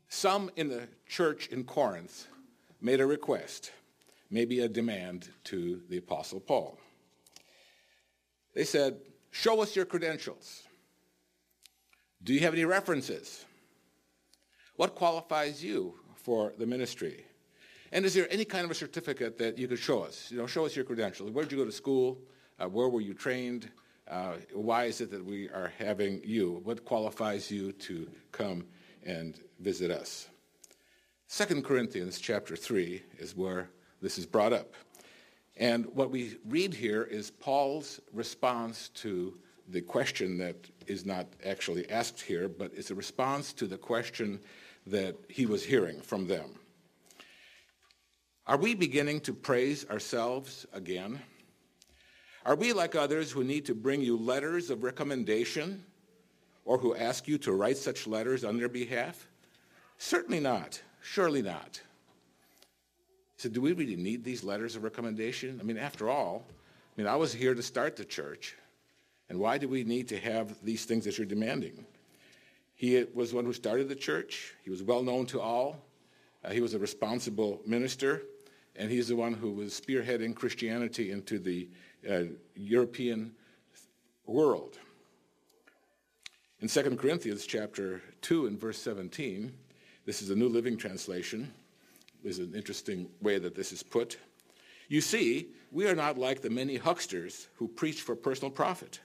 Some in the church in Corinth made a request, maybe a demand to the Apostle Paul. They said, show us your credentials. Do you have any references? What qualifies you for the ministry? And is there any kind of a certificate that you could show us? Show us your credentials. Where did you go to school? Where were you trained? Why is it that we are having you? What qualifies you to come and visit us? 2 Corinthians chapter 3 is where this is brought up. And what we read here is Paul's response to the question that is not actually asked here, but it's a response to the question that he was hearing from them. Are we beginning to praise ourselves again? Are we like others who need to bring you letters of recommendation or who ask you to write such letters on their behalf? Certainly not. Surely not. So do we really need these letters of recommendation? After all, I was here to start the church. And why do we need to have these things that you're demanding? He was one who started the church. He was well known to all. He was a responsible minister. And he's the one who was spearheading Christianity into the European world. In 2 Corinthians chapter 2 and verse 17, this is a New Living Translation. There's an interesting way that this is put. You see, we are not like the many hucksters who preach for personal profit.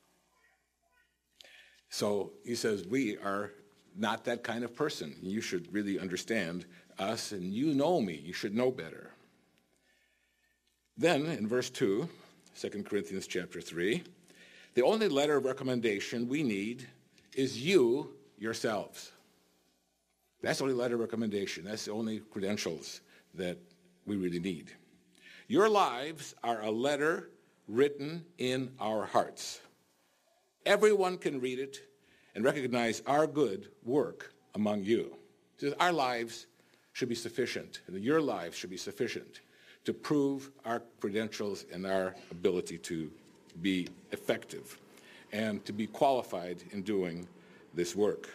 So he says, we are not that kind of person. You should really understand us, and you know me. You should know better. Then in verse 2, 2 Corinthians chapter 3, the only letter of recommendation we need is you yourselves. That's the only letter of recommendation. That's the only credentials that we really need. Your lives are a letter written in our hearts. Everyone can read it and recognize our good work among you. So our lives should be sufficient, and your lives should be sufficient to prove our credentials and our ability to be effective and to be qualified in doing this work.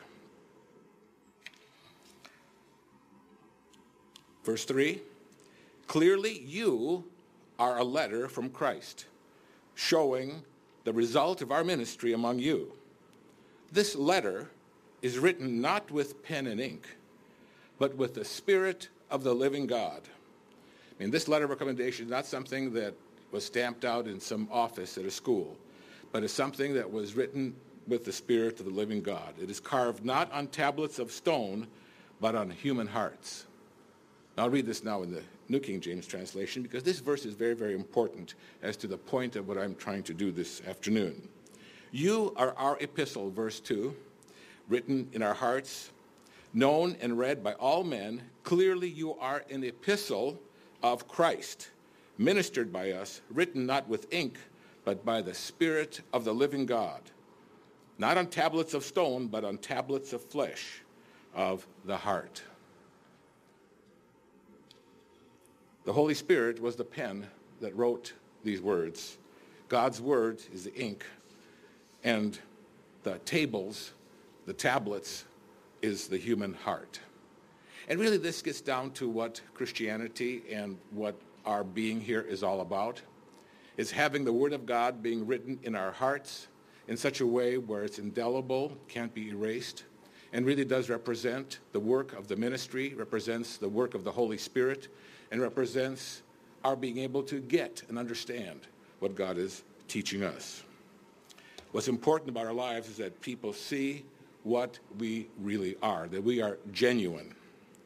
Verse 3, clearly you are a letter from Christ, showing the result of our ministry among you. This letter is written not with pen and ink, but with the Spirit of the living God. This letter of recommendation is not something that was stamped out in some office at a school, but it's something that was written with the Spirit of the living God. It is carved not on tablets of stone, but on human hearts. I'll read this now in the New King James translation because this verse is very, very important as to the point of what I'm trying to do this afternoon. You are our epistle, verse 2, written in our hearts, known and read by all men. Clearly you are an epistle of Christ, ministered by us, written not with ink, but by the Spirit of the living God, not on tablets of stone, but on tablets of flesh of the heart. The Holy Spirit was the pen that wrote these words. God's word is the ink, and the tables, the tablets, is the human heart. And really this gets down to what Christianity and what our being here is all about, is having the Word of God being written in our hearts in such a way where it's indelible, can't be erased, and really does represent the work of the ministry, represents the work of the Holy Spirit, and represents our being able to get and understand what God is teaching us. What's important about our lives is that people see what we really are, that we are genuine.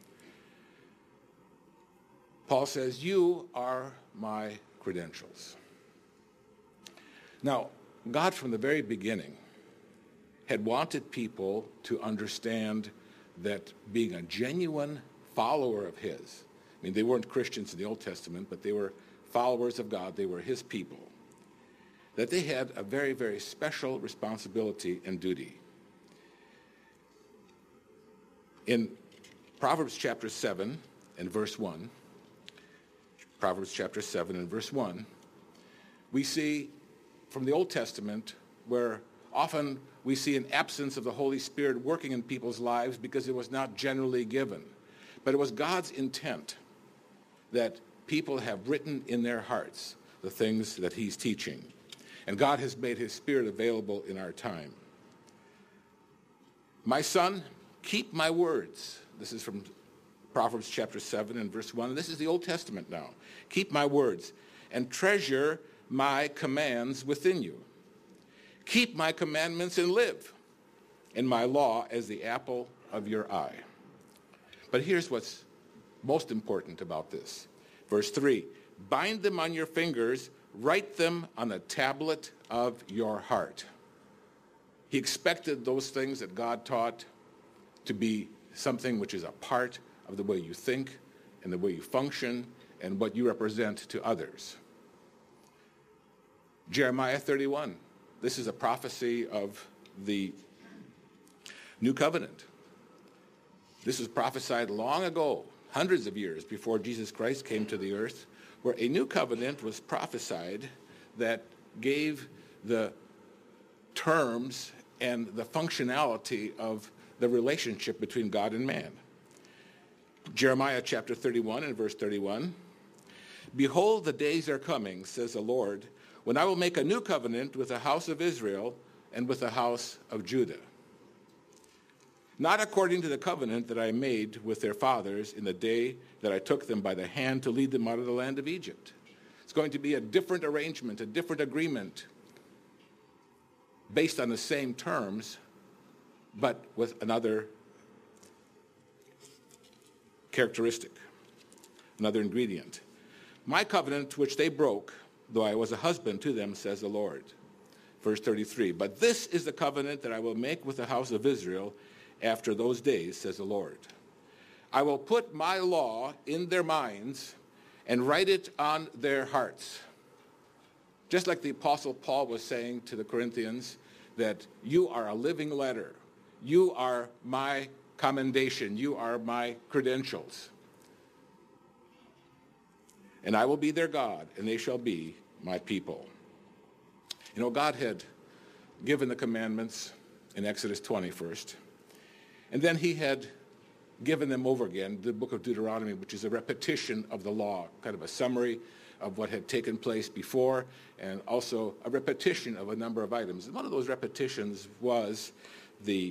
Paul says, you are my credentials. Now, God from the very beginning had wanted people to understand that being a genuine follower of his, they weren't Christians in the Old Testament, but they were followers of God. They were his people. That they had a very, very special responsibility and duty. In Proverbs chapter 7 and verse 1, we see from the Old Testament where often we see an absence of the Holy Spirit working in people's lives because it was not generally given. But it was God's intent that people have written in their hearts the things that he's teaching. And God has made his Spirit available in our time. My son, keep my words. This is from Proverbs chapter 7 and verse 1. This is the Old Testament now. Keep my words and treasure my commands within you. Keep my commandments and live, and my law as the apple of your eye. But here's what's most important about this. Verse 3, bind them on your fingers, write them on the tablet of your heart. He expected those things that God taught to be something which is a part of the way you think and the way you function and what you represent to others. Jeremiah 31. This is a prophecy of the New Covenant. This was prophesied long ago, hundreds of years before Jesus Christ came to the earth, where a new covenant was prophesied that gave the terms and the functionality of the relationship between God and man. Jeremiah chapter 31 and verse 31. Behold, the days are coming, says the Lord, when I will make a new covenant with the house of Israel and with the house of Judah. Not according to the covenant that I made with their fathers in the day that I took them by the hand to lead them out of the land of Egypt. It's going to be a different arrangement, a different agreement, based on the same terms, but with another characteristic, another ingredient. My covenant which they broke, though I was a husband to them, says the Lord. Verse 33, but this is the covenant that I will make with the house of Israel after those days, says the Lord. I will put my law in their minds and write it on their hearts. Just like the Apostle Paul was saying to the Corinthians, that you are a living letter. You are my commendation. You are my credentials. And I will be their God, and they shall be my people. You know, God had given the commandments in Exodus 20 first. And then he had given them over again, the book of Deuteronomy, which is a repetition of the law, kind of a summary of what had taken place before, and also a repetition of a number of items. And one of those repetitions was the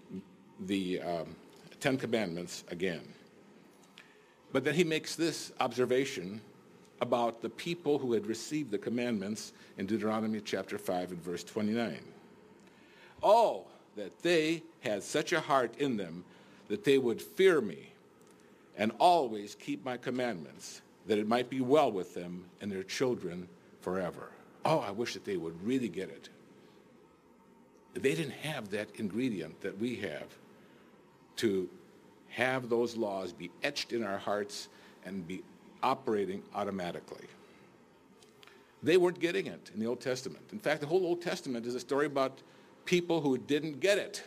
Ten Commandments again. But then he makes this observation about the people who had received the commandments in Deuteronomy chapter 5 and verse 29. Oh, that they had such a heart in them that they would fear me and always keep my commandments, that it might be well with them and their children forever. Oh, I wish that they would really get it. They didn't have that ingredient that we have to have those laws be etched in our hearts and be operating automatically. They weren't getting it in the Old Testament. In fact, the whole Old Testament is a story about people who didn't get it.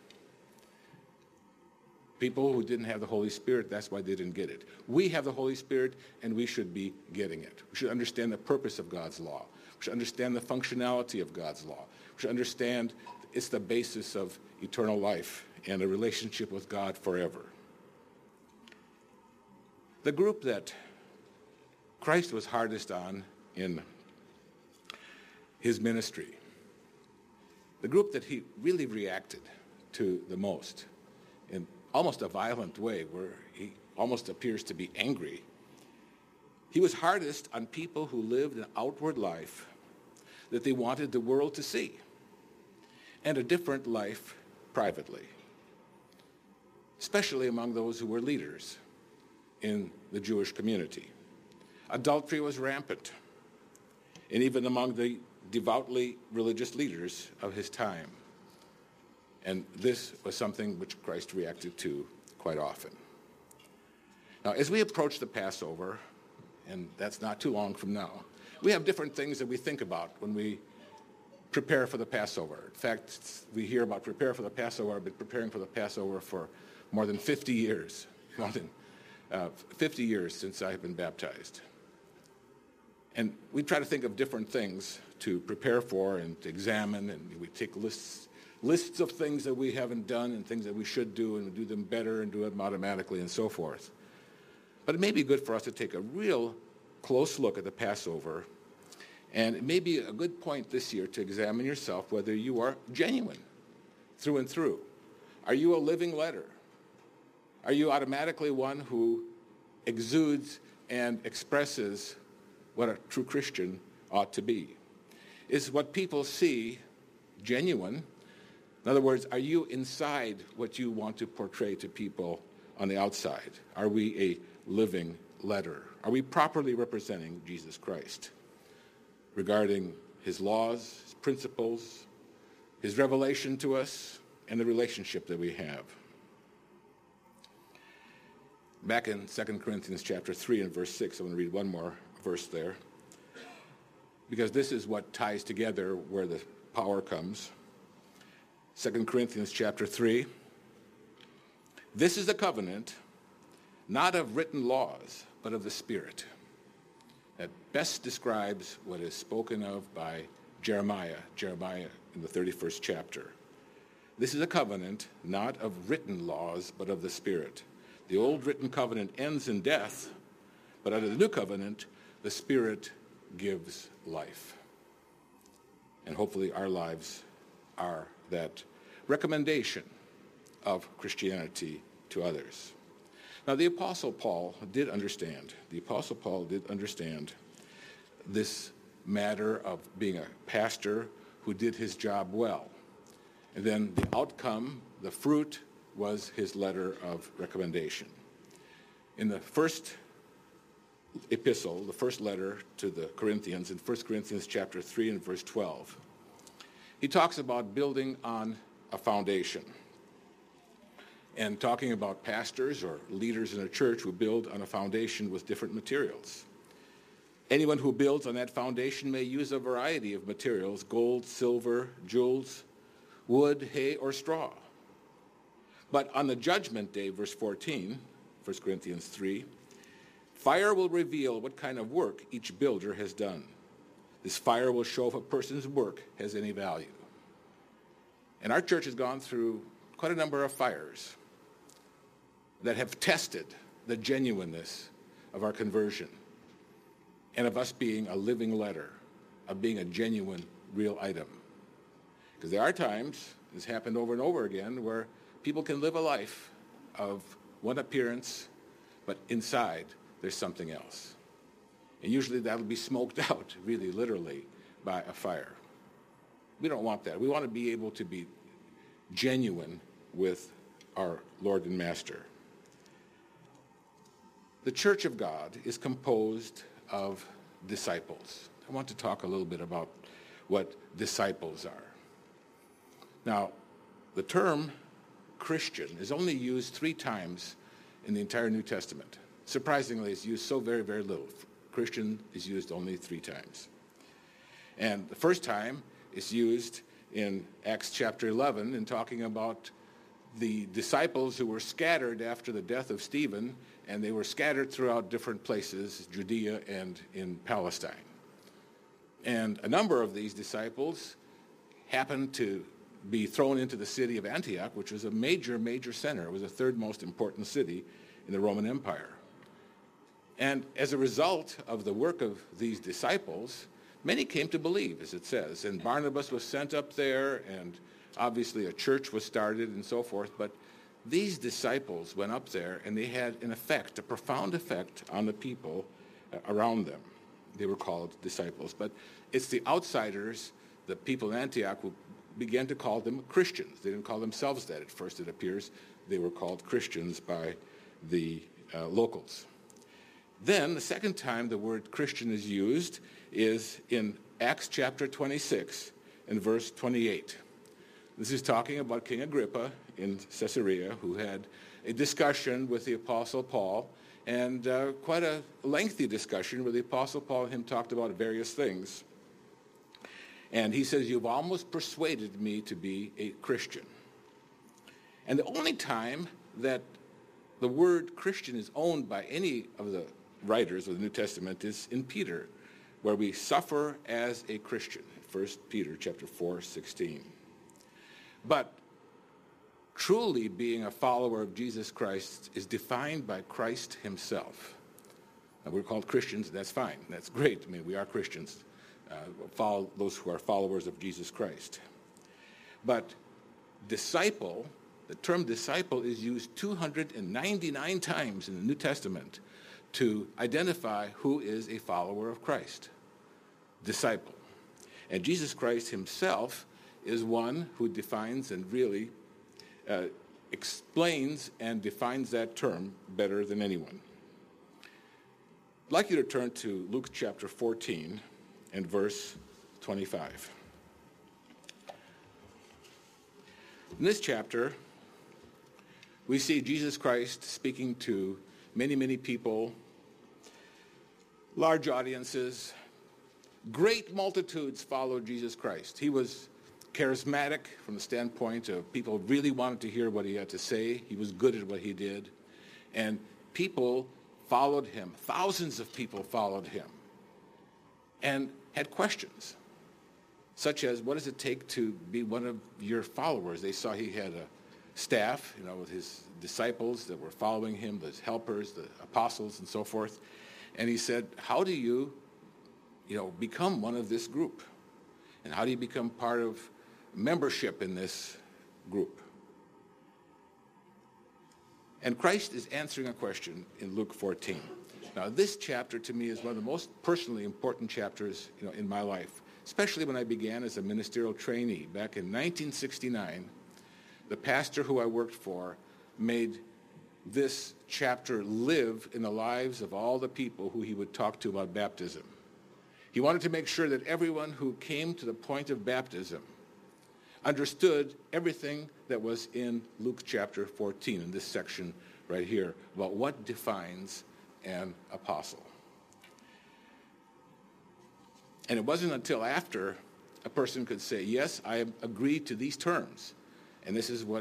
People who didn't have the Holy Spirit, that's why they didn't get it. We have the Holy Spirit, and we should be getting it. We should understand the purpose of God's law. We should understand the functionality of God's law. We should understand it's the basis of eternal life and a relationship with God forever. The group that Christ was hardest on in his ministry, the group that he really reacted to the most in almost a violent way, where he almost appears to be angry, he was hardest on people who lived an outward life that they wanted the world to see, and a different life privately, especially among those who were leaders in the Jewish community. Adultery was rampant, and even among the devoutly religious leaders of his time. And this was something which Christ reacted to quite often. Now, as we approach the Passover, and that's not too long from now, we have different things that we think about when we prepare for the Passover. In fact, we hear about prepare for the Passover. I've been preparing for the Passover for more than 50 years, more than 50 years since I have been baptized. And we try to think of different things to prepare for and to examine, and we take lists lists of things that we haven't done and things that we should do and do them better and do them automatically and so forth. But it may be good for us to take a real close look at the Passover, and it may be a good point this year to examine yourself whether you are genuine through and through. Are you a living letter? Are you automatically one who exudes and expresses what a true Christian ought to be? Is what people see genuine? In other words, are you inside what you want to portray to people on the outside? Are we a living letter? Are we properly representing Jesus Christ regarding his laws, his principles, his revelation to us, and the relationship that we have? Back in 2 Corinthians chapter 3 and verse 6, I'm going to read one more verse there, because this is what ties together where the power comes. 2 Corinthians chapter 3, this is the covenant, not of written laws, but of the Spirit. That best describes what is spoken of by Jeremiah in the 31st chapter. This is a covenant, not of written laws, but of the Spirit. The old written covenant ends in death, but under the new covenant, the Spirit gives life. And hopefully our lives are that recommendation of Christianity to others. Now, the Apostle Paul did understand this matter of being a pastor who did his job well. And then the outcome, the fruit, was his letter of recommendation. In the first epistle, the first letter to the Corinthians, in 1 Corinthians chapter 3 and verse 12, he talks about building on a foundation and talking about pastors or leaders in a church who build on a foundation with different materials. Anyone who builds on that foundation may use a variety of materials: gold, silver, jewels, wood, hay, or straw. But on the judgment day, verse 14, 1 Corinthians 3, fire will reveal what kind of work each builder has done. This fire will show if a person's work has any value. And our church has gone through quite a number of fires that have tested the genuineness of our conversion and of us being a living letter, of being a genuine, real item. Because there are times, this happened over and over again, where people can live a life of one appearance, but inside there's something else. And usually that'll be smoked out, really literally, by a fire. We don't want that. We want to be able to be genuine with our Lord and Master. The Church of God is composed of disciples. I want to talk a little bit about what disciples are. Now, the term Christian is only used 3 times in the entire New Testament. Surprisingly, it's used so very, very little. Christian is used only 3 times. And the first time is used in Acts chapter 11 in talking about the disciples who were scattered after the death of Stephen, and they were scattered throughout different places, Judea and in Palestine. And a number of these disciples happened to be thrown into the city of Antioch, which was a major, major center. It was the 3rd most important city in the Roman Empire. And as a result of the work of these disciples, many came to believe, as it says. And Barnabas was sent up there, and obviously a church was started and so forth. But these disciples went up there, and they had an effect, a profound effect on the people around them. They were called disciples. But it's the outsiders, the people in Antioch, who began to call them Christians. They didn't call themselves that at first, it appears. They were called Christians by the locals. Then, the second time the word Christian is used is in Acts chapter 26 and verse 28. This is talking about King Agrippa in Caesarea, who had a discussion with the Apostle Paul, and quite a lengthy discussion where the Apostle Paul and him talked about various things. And he says, "You've almost persuaded me to be a Christian." And the only time that the word Christian is owned by any of the writers of the New Testament is in Peter, where we suffer as a Christian, 1 Peter chapter 4:16. But truly being a follower of Jesus Christ is defined by Christ himself. Now, we're called Christians. That's fine. That's great. I mean, we are Christians. Follow those who are followers of Jesus Christ. But disciple, the term disciple is used 299 times in the New Testament to identify who is a follower of Christ. Disciple. And Jesus Christ himself is one who defines and really explains and defines that term better than anyone. I'd like you to turn to Luke chapter 14 and verse 25. In this chapter, we see Jesus Christ speaking to many, many people, large audiences. Great multitudes followed Jesus Christ. He was charismatic from the standpoint of people really wanted to hear what he had to say. He was good at what he did. And people followed him. Thousands of people followed him and had questions, such as, what does it take to be one of your followers? They saw he had a staff, with his disciples that were following him, his helpers, the apostles, and so forth. And he said, how do you, become one of this group? And how do you become part of membership in this group? And Christ is answering a question in Luke 14. Now, this chapter to me is one of the most personally important chapters, in my life, especially when I began as a ministerial trainee back in 1969. The pastor who I worked for made this chapter live in the lives of all the people who he would talk to about baptism. He wanted to make sure that everyone who came to the point of baptism understood everything that was in Luke chapter 14, in this section right here, about what defines an apostle. And it wasn't until after a person could say, yes, I agree to these terms, and this is what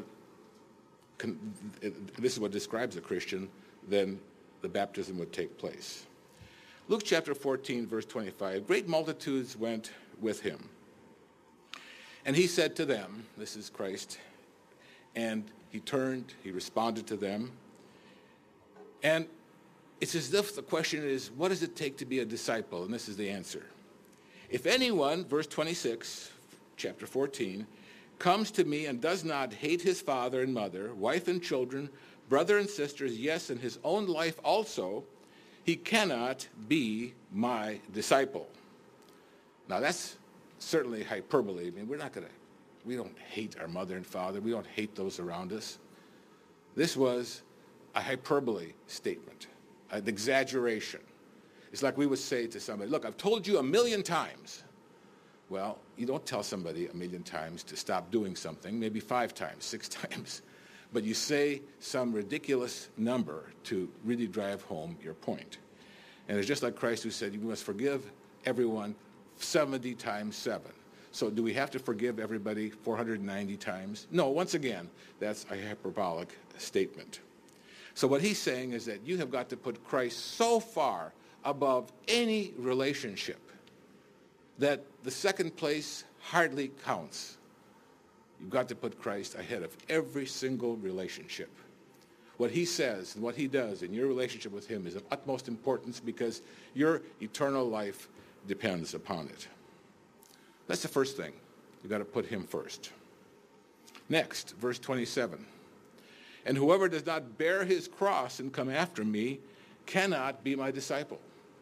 describes a Christian, then the baptism would take place. Luke chapter 14, verse 25, great multitudes went with him. And he said to them, this is Christ, and he turned, he responded to them. And it's as if the question is, what does it take to be a disciple? And this is the answer. If anyone, verse 26, chapter 14, comes to me and does not hate his father and mother, wife and children, brother and sisters, yes, and his own life also, he cannot be my disciple. Now that's certainly hyperbole. I mean, we don't hate our mother and father. We don't hate those around us. This was a hyperbole statement, an exaggeration. It's like we would say to somebody, look, I've told you 1,000,000 times. Well, you don't tell somebody 1,000,000 times to stop doing something, maybe 5 times, 6 times. But you say some ridiculous number to really drive home your point. And it's just like Christ who said, you must forgive everyone 70 times 7. So do we have to forgive everybody 490 times? No, once again, that's a hyperbolic statement. So what he's saying is that you have got to put Christ so far above any relationship that the second place hardly counts. You've got to put Christ ahead of every single relationship. What he says and what he does in your relationship with him is of utmost importance because your eternal life depends upon it. That's the first thing. You've got to put him first. Next, verse 27. And whoever does not bear his cross and come after me cannot be my disciple.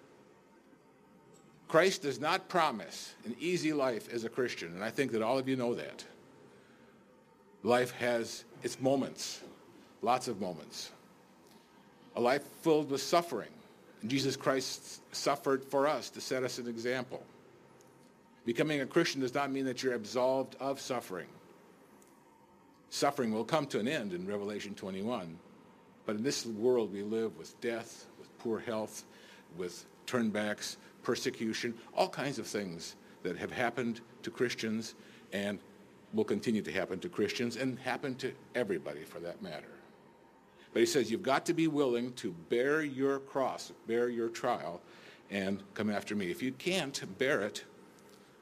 Christ does not promise an easy life as a Christian, and I think that all of you know that. Life has its moments, lots of moments. A life filled with suffering. And Jesus Christ suffered for us to set us an example. Becoming a Christian does not mean that you're absolved of suffering. Suffering will come to an end in Revelation 21. But in this world we live with death, with poor health, with turnbacks, persecution, all kinds of things that have happened to Christians and will continue to happen to Christians and happen to everybody for that matter. But he says you've got to be willing to bear your cross, bear your trial, and come after me. If you can't bear it,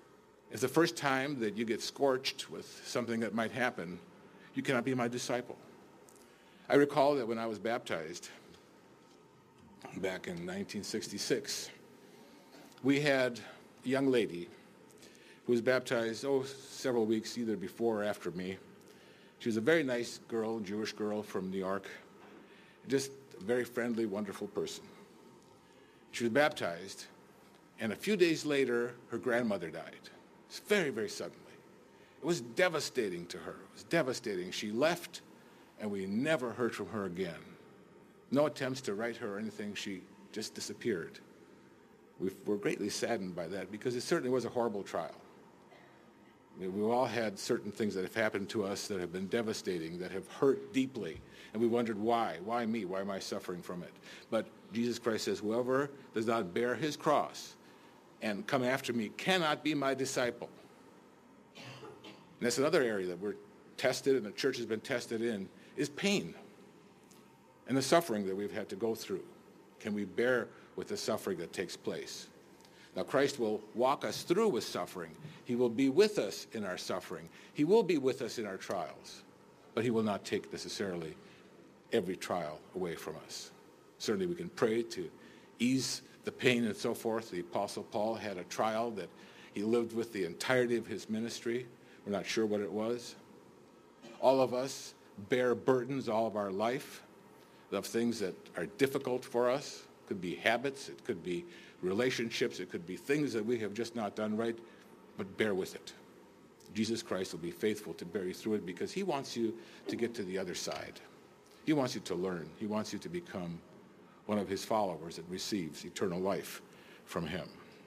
If the first time that you get scorched with something that might happen, you cannot be my disciple. I recall that when I was baptized back in 1966, we had a young lady who was baptized, several weeks either before or after me. She was a very nice girl, Jewish girl from New York, just a very friendly, wonderful person. She was baptized, and a few days later, her grandmother died. It's very, very suddenly. It was devastating to her. It was devastating. She left, and we never heard from her again. No attempts to write her or anything. She just disappeared. We were greatly saddened by that because it certainly was a horrible trial. We've all had certain things that have happened to us that have been devastating, that have hurt deeply, and we wondered why. Why me? Why am I suffering from it? But Jesus Christ says, whoever does not bear his cross and come after me cannot be my disciple. And that's another area that we're tested and the church has been tested in, is pain and the suffering that we've had to go through. Can we bear with the suffering that takes place? Now, Christ will walk us through with suffering. He will be with us in our suffering. He will be with us in our trials. But he will not take necessarily every trial away from us. Certainly we can pray to ease the pain and so forth. The Apostle Paul had a trial that he lived with the entirety of his ministry. We're not sure what it was. All of us bear burdens all of our life of things that are difficult for us. It could be habits. It could be relationships. It could be things that we have just not done right, but bear with it. Jesus Christ will be faithful to bear you through it because he wants you to get to the other side. He wants you to learn. He wants you to become one of his followers that receives eternal life from him.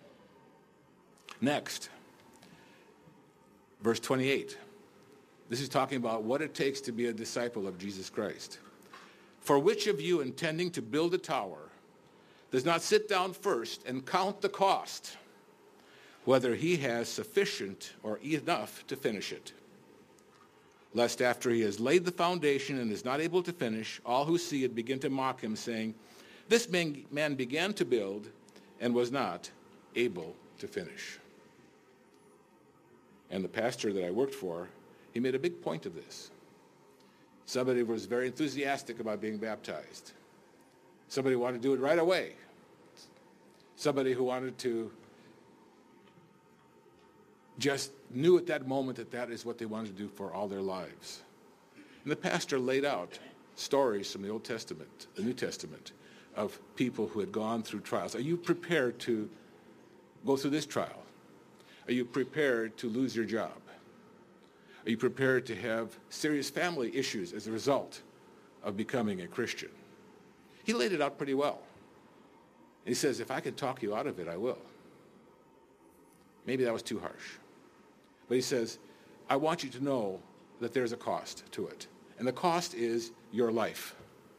Next, verse 28. This is talking about what it takes to be a disciple of Jesus Christ. For which of you intending to build a tower does not sit down first and count the cost, whether he has sufficient or enough to finish it? Lest after he has laid the foundation and is not able to finish, all who see it begin to mock him, saying, this man began to build and was not able to finish. And the pastor that I worked for, he made a big point of this. Somebody was very enthusiastic about being baptized. Somebody wanted to do it right away. Somebody who wanted to just knew at that moment that that is what they wanted to do for all their lives. And the pastor laid out stories from the Old Testament, the New Testament, of people who had gone through trials. Are you prepared to go through this trial? Are you prepared to lose your job? Are you prepared to have serious family issues as a result of becoming a Christian? He laid it out pretty well. He says, if I can talk you out of it, I will. Maybe that was too harsh. But he says, I want you to know that there's a cost to it. And the cost is your life.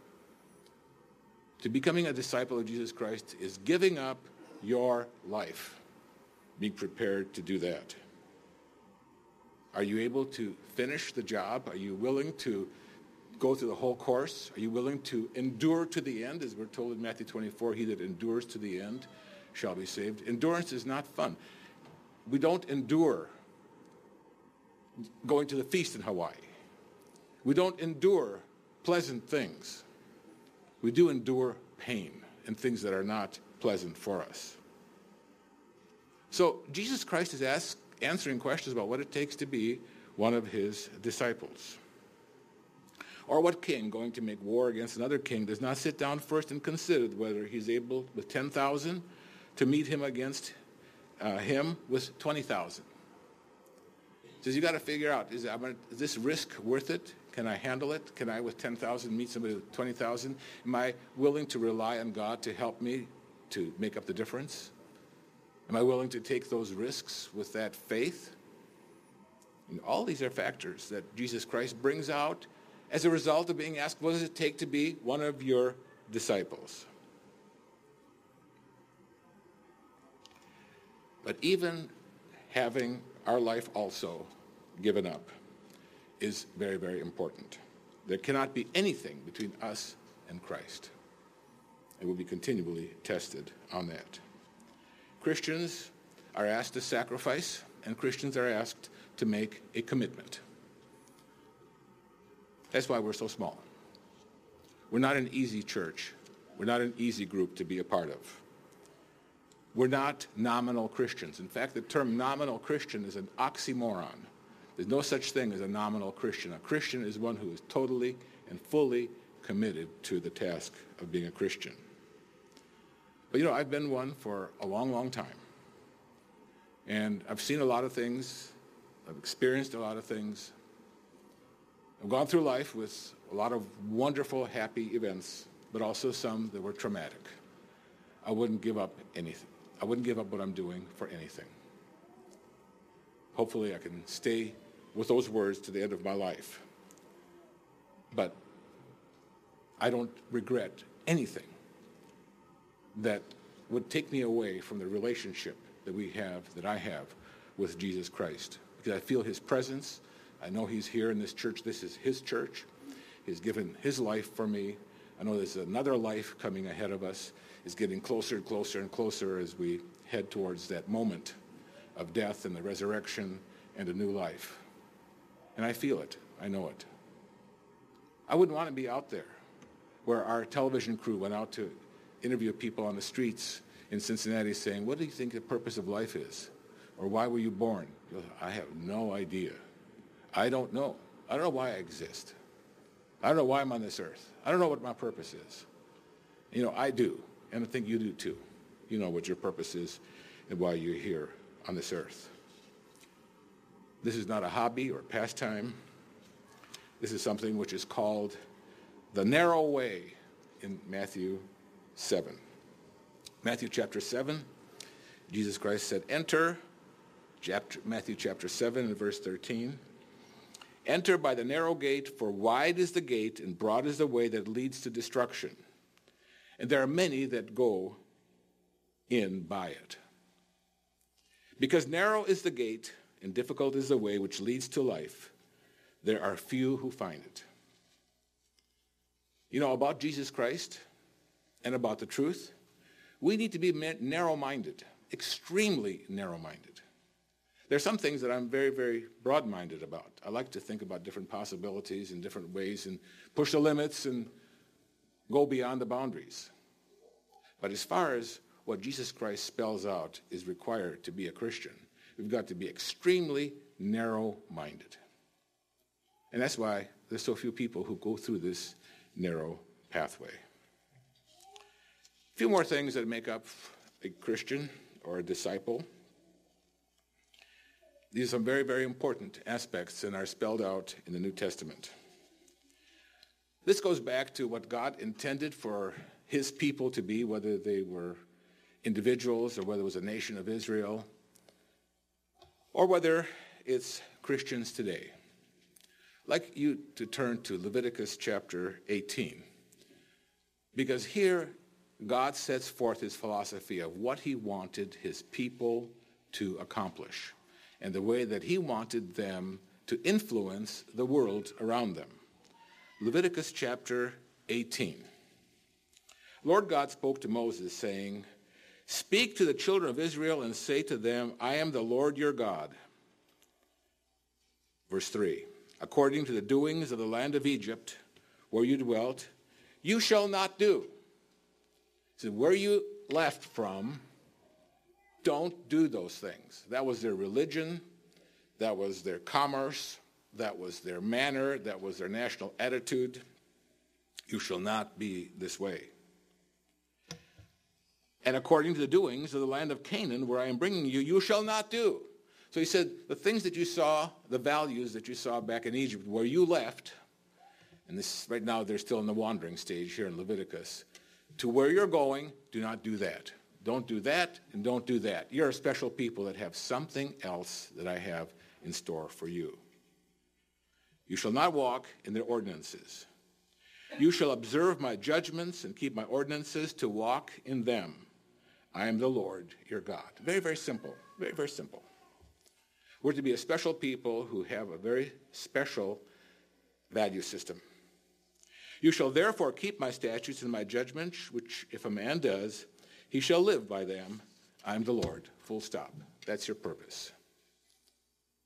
To becoming a disciple of Jesus Christ is giving up your life. Be prepared to do that. Are you able to finish the job? Are you willing to go through the whole course? Are you willing to endure to the end? As we're told in Matthew 24, he that endures to the end shall be saved. Endurance is not fun. We don't endure going to the feast in Hawaii. We don't endure pleasant things. We do endure pain and things that are not pleasant for us. So Jesus Christ is answering questions about what it takes to be one of his disciples. Or what king going to make war against another king does not sit down first and consider whether he's able with 10,000 to meet him against him with 20,000. Says you got to figure out, is this risk worth it? Can I handle it? Can I, with 10,000, meet somebody with 20,000? Am I willing to rely on God to help me to make up the difference? Am I willing to take those risks with that faith? And all these are factors that Jesus Christ brings out as a result of being asked, what does it take to be one of your disciples? But even having our life also given up is very, very important. There cannot be anything between us and Christ. It will be continually tested on that. Christians are asked to sacrifice and Christians are asked to make a commitment. That's why we're so small. We're not an easy church. We're not an easy group to be a part of. We're not nominal Christians. In fact, the term nominal Christian is an oxymoron. There's no such thing as a nominal Christian. A Christian is one who is totally and fully committed to the task of being a Christian. But I've been one for a long, long time. And I've seen a lot of things. I've experienced a lot of things. I've gone through life with a lot of wonderful, happy events, but also some that were traumatic. I wouldn't give up anything. I wouldn't give up what I'm doing for anything. Hopefully I can stay with those words to the end of my life. But I don't regret anything that would take me away from the relationship that I have with Jesus Christ. Because I feel his presence. I know he's here in this church. This is his church. He's given his life for me. I know there's another life coming ahead of us. It's getting closer and closer and closer as we head towards that moment of death and the resurrection and a new life. And I feel it. I know it. I wouldn't want to be out there where our television crew went out to interview people on the streets in Cincinnati saying, what do you think the purpose of life is? Or why were you born? I have no idea. I don't know. I don't know why I exist. I don't know why I'm on this earth. I don't know what my purpose is. I do, and I think you do too. You know what your purpose is and why you're here on this earth. This is not a hobby or pastime. This is something which is called the narrow way in Matthew 7. Matthew chapter 7, Jesus Christ said, enter, Matthew chapter 7 and verse 13, enter by the narrow gate, for wide is the gate and broad is the way that leads to destruction. And there are many that go in by it. Because narrow is the gate and difficult is the way which leads to life, there are few who find it. About Jesus Christ and about the truth, we need to be narrow-minded, extremely narrow-minded. There are some things that I'm very, very broad-minded about. I like to think about different possibilities in different ways and push the limits and go beyond the boundaries. But as far as what Jesus Christ spells out is required to be a Christian, we've got to be extremely narrow-minded. And that's why there's so few people who go through this narrow pathway. A few more things that make up a Christian or a disciple. These are some very, very important aspects and are spelled out in the New Testament. This goes back to what God intended for his people to be, whether they were individuals or whether it was a nation of Israel, or whether it's Christians today. I'd like you to turn to Leviticus chapter 18, because here God sets forth his philosophy of what he wanted his people to accomplish and the way that he wanted them to influence the world around them. Leviticus chapter 18. Lord God spoke to Moses, saying, speak to the children of Israel and say to them, I am the Lord your God. Verse 3. According to the doings of the land of Egypt, where you dwelt, you shall not do. So where you left from, don't do those things. That was their religion. That was their commerce. That was their manner. That was their national attitude. You shall not be this way. And according to the doings of the land of Canaan, where I am bringing you, you shall not do. So he said, the things that you saw, the values that you saw back in Egypt, where you left, and this right now they're still in the wandering stage here in Leviticus, to where you're going, do not do that. Don't do that, and don't do that. You're a special people that have something else that I have in store for you. You shall not walk in their ordinances. You shall observe my judgments and keep my ordinances to walk in them. I am the Lord your God. Very, very simple. Very, very simple. We're to be a special people who have a very special value system. You shall therefore keep my statutes and my judgments, which if a man does, he shall live by them. I am the Lord. Full stop. That's your purpose.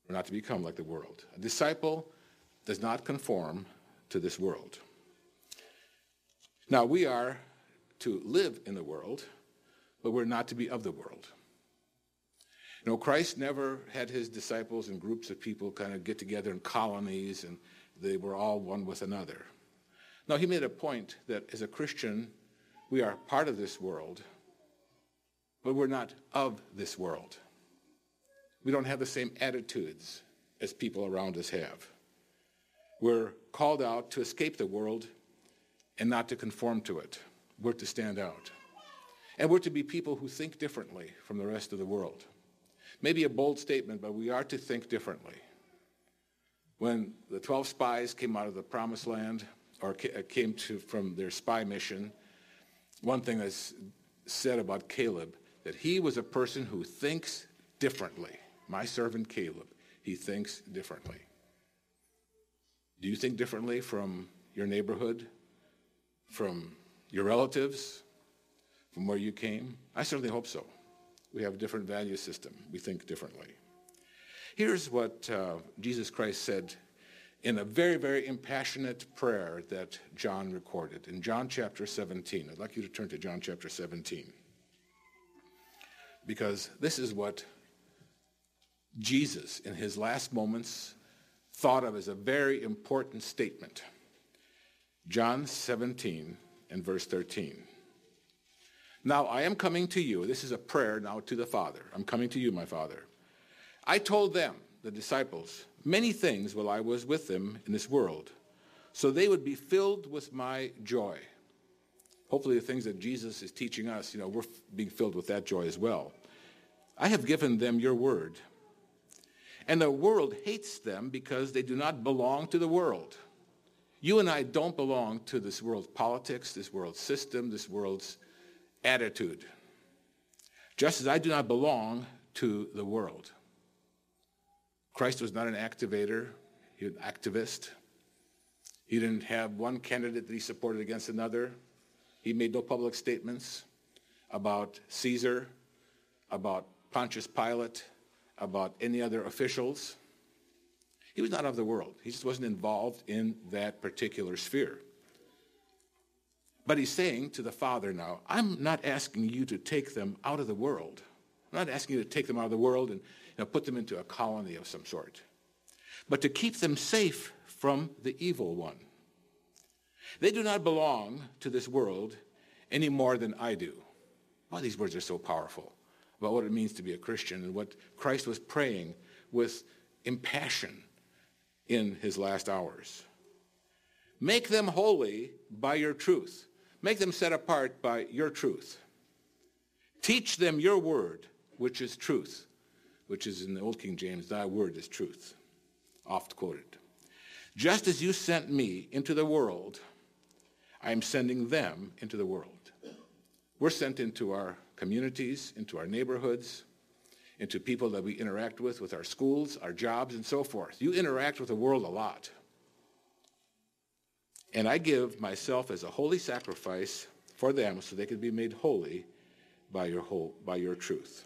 We're not to become like the world. A disciple does not conform to this world. Now, we are to live in the world, but we're not to be of the world. You know, Christ never had his disciples and groups of people kind of get together in colonies and they were all one with another. No, he made a point that as a Christian, we are part of this world, but we're not of this world. We don't have the same attitudes as people around us have. We're called out to escape the world and not to conform to it. We're to stand out. And we're to be people who think differently from the rest of the world. Maybe a bold statement, but we are to think differently. When the 12 spies came out of the promised land, or came from their spy mission, one thing that's said about Caleb, that he was a person who thinks differently. My servant Caleb, he thinks differently. Do you think differently from your neighborhood, from your relatives, from where you came? I certainly hope so. We have a different value system. We think differently. Here's what Jesus Christ said in a very, very impassionate prayer that John recorded in John chapter 17. I'd like you to turn to John chapter 17. Because this is what Jesus, in his last moments, thought of as a very important statement. John 17 and verse 13. Now I am coming to you. This is a prayer now to the Father. I'm coming to you, my Father. I told them, the disciples, many things while I was with them in this world, so they would be filled with my joy. Hopefully the things that Jesus is teaching us, we're being filled with that joy as well. I have given them your word. And the world hates them because they do not belong to the world. You and I don't belong to this world's politics, this world's system, this world's attitude. Just as I do not belong to the world. Christ was not an activator. He was an activist. He didn't have one candidate that he supported against another. He made no public statements about Caesar, about Pontius Pilate, about any other officials. He was not of the world. He just wasn't involved in that particular sphere. But he's saying to the Father now, I'm not asking you to take them out of the world. I'm not asking you to take them out of the world and put them into a colony of some sort, but to keep them safe from the evil one. They do not belong to this world any more than I do. Well, these words are so powerful about what it means to be a Christian and what Christ was praying with impassion in his last hours. Make them holy by your truth. Make them set apart by your truth. Teach them your word, which is truth, which is in the Old King James, thy word is truth, oft quoted. Just as you sent me into the world, I am sending them into the world. We're sent into our communities, into our neighborhoods, into people that we interact with our schools, our jobs, and so forth. You interact with the world a lot. And I give myself as a holy sacrifice for them so they can be made holy by your truth.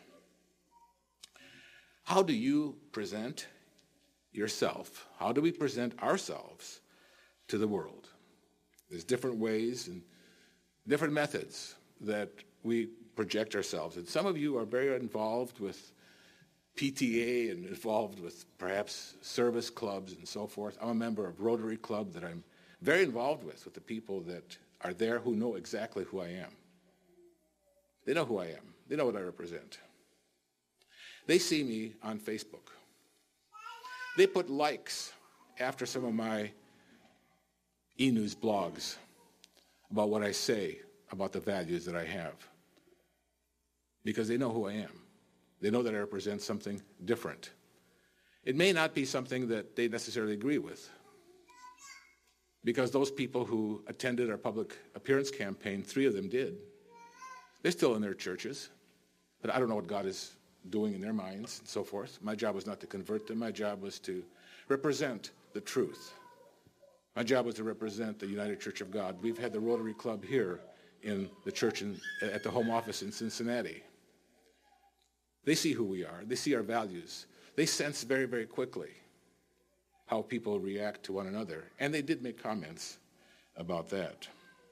How do you present yourself? How do we present ourselves to the world? There's different ways and different methods that we project ourselves. And some of you are very involved with PTA and involved with perhaps service clubs and so forth. I'm a member of Rotary Club that I'm very involved with the people that are there who know exactly who I am. They know who I am. They know what I represent. They see me on Facebook. They put likes after some of my e-news blogs about what I say about the values that I have. Because they know who I am. They know that I represent something different. It may not be something that they necessarily agree with. Because those people who attended our public appearance campaign, 3 of them did. They're still in their churches. But I don't know what God is doing in their minds and so forth. My job was not to convert them. My job was to represent the truth. My job was to represent the United Church of God. We've had the Rotary Club here in the church at the home office in Cincinnati. They see who we are. They see our values. they sense very, very quickly how people react to one another. And they did make comments about that.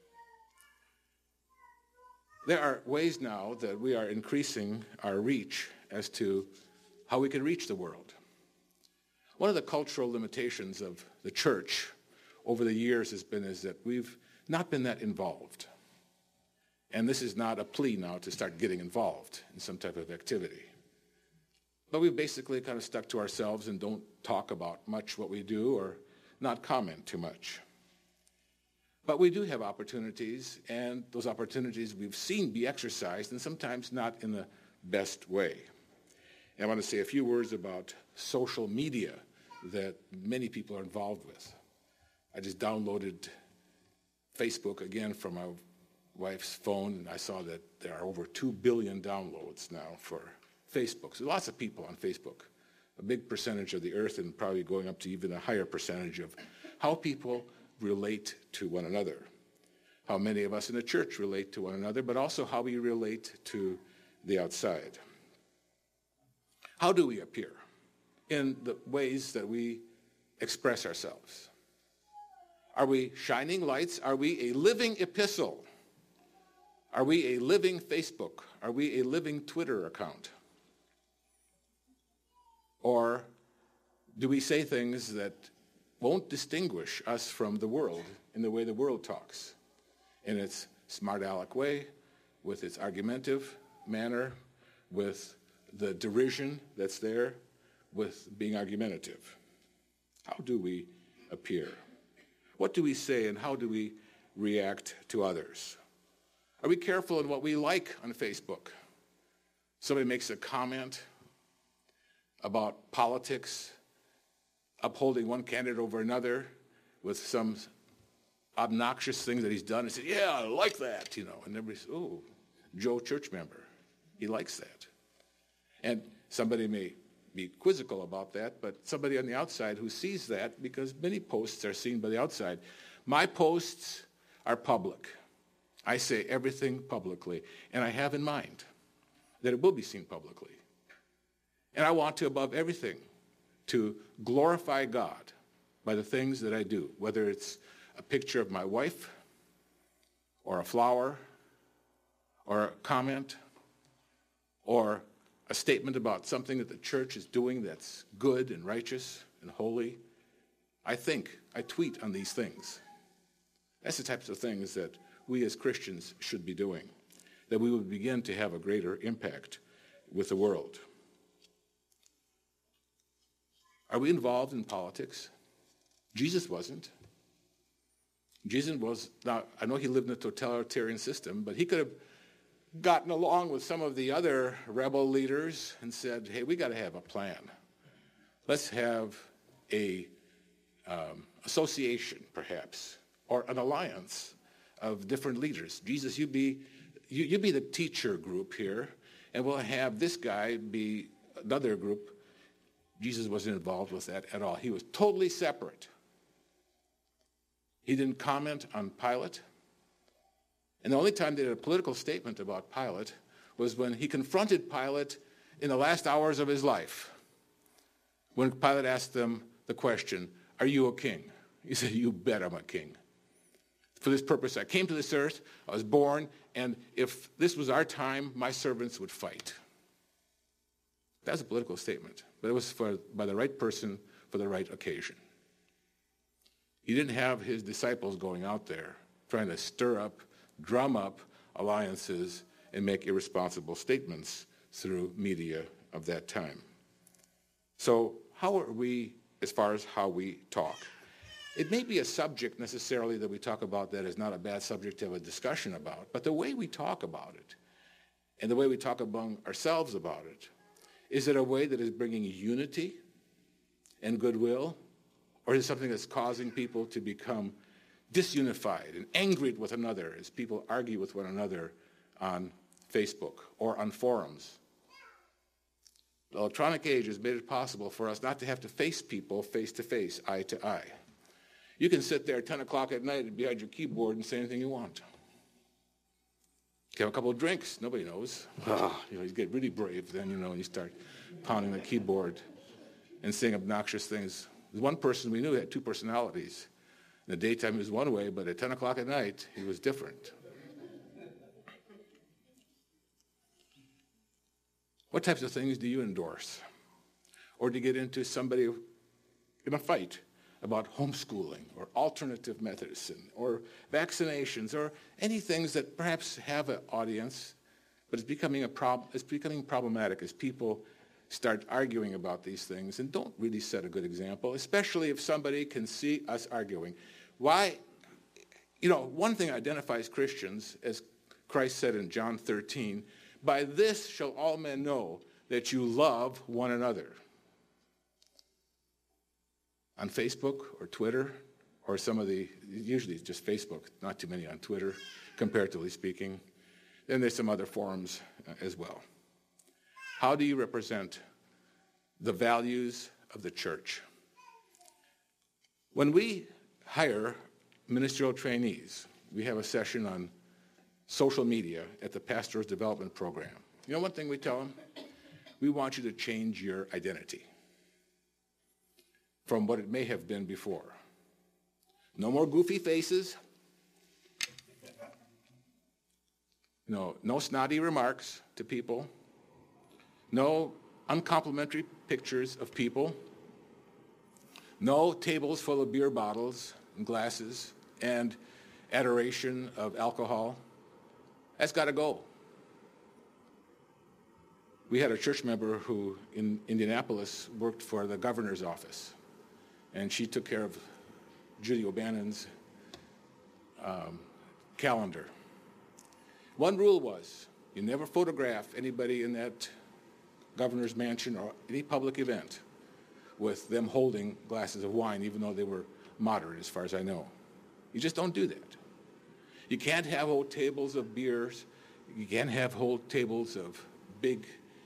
There are ways now that we are increasing our reach as to how we can reach the world. One of the cultural limitations of the church over the years is that we've not been that involved. And this is not a plea now to start getting involved in some type of activity. But we've basically kind of stuck to ourselves and don't talk about much what we do or not comment too much. But we do have opportunities, and those opportunities we've seen be exercised, and sometimes not in the best way. And I want to say a few words about social media that many people are involved with. I just downloaded Facebook again from my wife's phone, and I saw that there are over 2 billion downloads now for Facebook. So lots of people on Facebook, a big percentage of the earth, and probably going up to even a higher percentage of how people relate to one another, how many of us in the church relate to one another, but also how we relate to the outside. How do we appear in the ways that we express ourselves? Are we shining lights? Are we a living epistle? Are we a living Facebook? Are we a living Twitter account? Or do we say things that won't distinguish us from the world in the way the world talks, in its smart aleck way, with its argumentative manner, with the derision that's there, with being argumentative? How do we appear? What do we say, and how do we react to others? Are we careful in what we like on Facebook? Somebody makes a comment about politics, upholding one candidate over another with some obnoxious things that he's done, and say, yeah, I like that, and everybody says, oh, Joe, church member, he likes that. And somebody may be quizzical about that, but somebody on the outside who sees that, because many posts are seen by the outside. My posts are public. I say everything publicly, and I have in mind that it will be seen publicly. And I want to, above everything, to glorify God by the things that I do, whether it's a picture of my wife, or a flower, or a comment, or a statement about something that the church is doing that's good and righteous and holy. I tweet on these things. That's the types of things that we as Christians should be doing, that we would begin to have a greater impact with the world. Are we involved in politics? Jesus wasn't. Jesus was, now I know he lived in a totalitarian system, but he could have gotten along with some of the other rebel leaders and said, hey, we got to have a plan. Let's have a association, perhaps, or an alliance of different leaders. Jesus, you be the teacher group here, and we'll have this guy be another group. Jesus wasn't involved with that at all. He was totally separate. He didn't comment on Pilate. And the only time they did a political statement about Pilate was when he confronted Pilate in the last hours of his life. When Pilate asked them the question, are you a king? He said, you bet I'm a king. For this purpose, I came to this earth, I was born, and if this was our time, my servants would fight. That was a political statement, but it was by the right person for the right occasion. He didn't have his disciples going out there trying to drum up alliances and make irresponsible statements through media of that time. So how are we as far as how we talk? It may be a subject necessarily that we talk about that is not a bad subject to have a discussion about, but the way we talk about it and the way we talk among ourselves about it, is it a way that is bringing unity and goodwill, or is it something that's causing people to become disunified and angry with one another as people argue with one another on Facebook or on forums? The electronic age has made it possible for us not to have to face people face to face, eye to eye. You can sit there at 10 o'clock at night behind your keyboard and say anything you want. Have a couple of drinks, nobody knows. You get really brave then, you start pounding the keyboard and saying obnoxious things. There's one person we knew had two personalities. In the daytime he was one way, but at 10 o'clock at night he was different. What types of things do you endorse? Or do you get into somebody in a fight about homeschooling or alternative medicine or vaccinations or any things that perhaps have an audience, but it's becoming problematic as people start arguing about these things and don't really set a good example, especially if somebody can see us arguing. Why? One thing identifies Christians, as Christ said in John 13, by this shall all men know that you love one another. On Facebook or Twitter, or usually it's just Facebook, not too many on Twitter, comparatively speaking. Then there's some other forums as well. How do you represent the values of the church? When we hire ministerial trainees, we have a session on social media at the Pastor's Development Program. You know one thing we tell them? We want you to change your identity from what it may have been before. No more goofy faces. No snotty remarks to people. No uncomplimentary pictures of people. No tables full of beer bottles and glasses and adoration of alcohol. That's got to go. We had a church member who in Indianapolis worked for the governor's office, and she took care of Judy O'Bannon's calendar. One rule was you never photograph anybody in that governor's mansion or any public event with them holding glasses of wine, even though they were moderate as far as I know. You just don't do that. You can't have whole tables of beers. You can't have whole tables of big,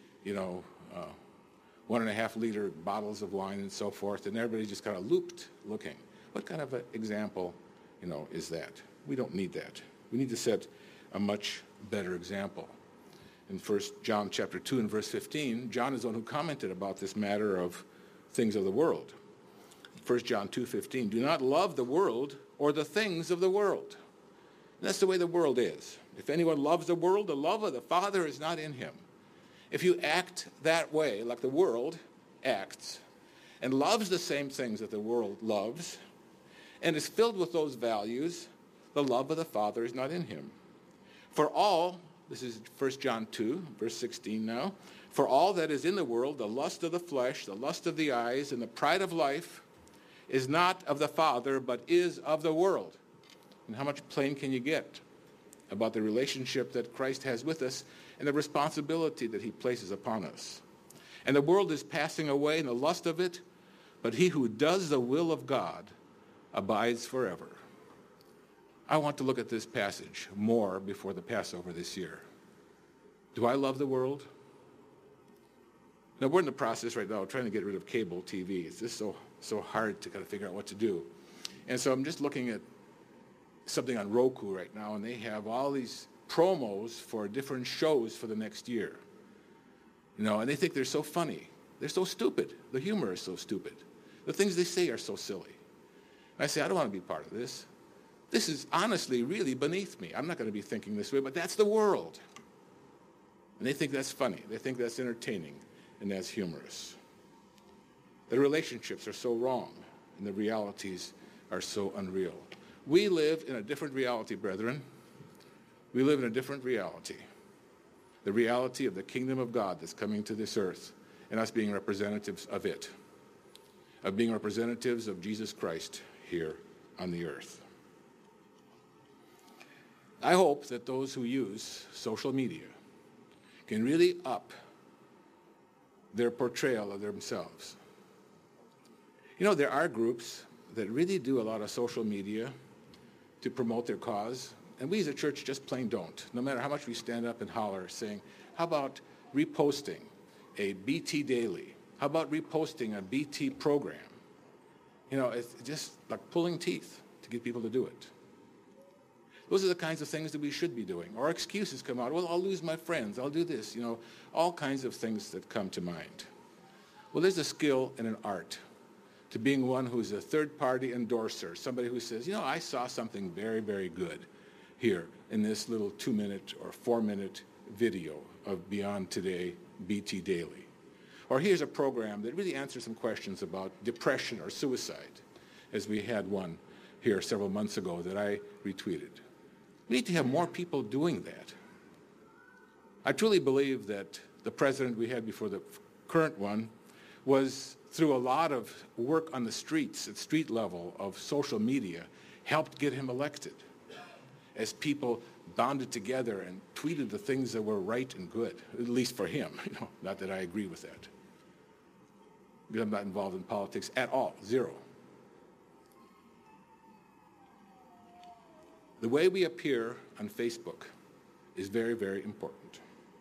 1.5 liter bottles of wine and so forth, and everybody's just kind of looped looking. What kind of an example, is that? We don't need that. We need to set a much better example. In 1 John chapter 2 and verse 15, John is the one who commented about this matter of things of the world. 1 John 2:15, do not love the world or the things of the world. And that's the way the world is. If anyone loves the world, the love of the Father is not in him. If you act that way, like the world acts, and loves the same things that the world loves, and is filled with those values, the love of the Father is not in him. For all, this is 1 John 2, verse 16 now, for all that is in the world, the lust of the flesh, the lust of the eyes, and the pride of life, is not of the Father, but is of the world. And how much plain can you get about the relationship that Christ has with us and the responsibility that he places upon us? And the world is passing away in the lust of it, but he who does the will of God abides forever. I want to look at this passage more before the Passover this year. Do I love the world? Now, we're in the process right now of trying to get rid of cable TV. It's just so hard to kind of figure out what to do. And so I'm just looking at something on Roku right now, and they have all these promos for different shows for the next year. And they think they're so funny. They're so stupid. The humor is so stupid. The things they say are so silly. And I say, I don't want to be part of this. This is honestly really beneath me. I'm not going to be thinking this way, but that's the world. And they think that's funny. They think that's entertaining, and that's humorous. The relationships are so wrong, and the realities are so unreal. We live in a different reality, brethren. We live in a different reality. The reality of the kingdom of God that's coming to this earth, and us being representatives of it, of being representatives of Jesus Christ here on the earth. I hope that those who use social media can really up their portrayal of themselves. There are groups that really do a lot of social media to promote their cause, and we as a church just plain don't. No matter how much we stand up and holler saying, how about reposting a BT Daily? How about reposting a BT program? It's just like pulling teeth to get people to do it. Those are the kinds of things that we should be doing. Or excuses come out. Well, I'll lose my friends. I'll do this. All kinds of things that come to mind. Well, there's a skill and an art to being one who's a third-party endorser, somebody who says, I saw something very, very good here in this little 2-minute or 4-minute video of Beyond Today, BT Daily. Or here's a program that really answers some questions about depression or suicide, as we had one here several months ago that I retweeted. We need to have more people doing that. I truly believe that the president we had before the current one was, through a lot of work on the streets, at street level of social media, helped get him elected, as people bounded together and tweeted the things that were right and good, at least for him. Not that I agree with that. Because I'm not involved in politics at all, zero. The way we appear on Facebook is very, very important.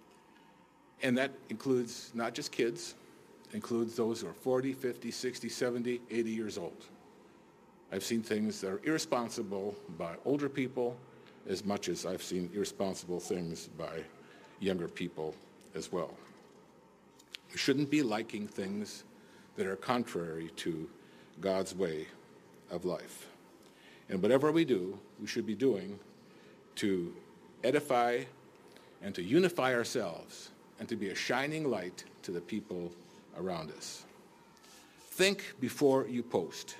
And that includes not just kids, it includes those who are 40, 50, 60, 70, 80 years old. I've seen things that are irresponsible by older people as much as I've seen irresponsible things by younger people as well. We shouldn't be liking things that are contrary to God's way of life. And whatever we do, we should be doing to edify and to unify ourselves and to be a shining light to the people around us. Think before you post.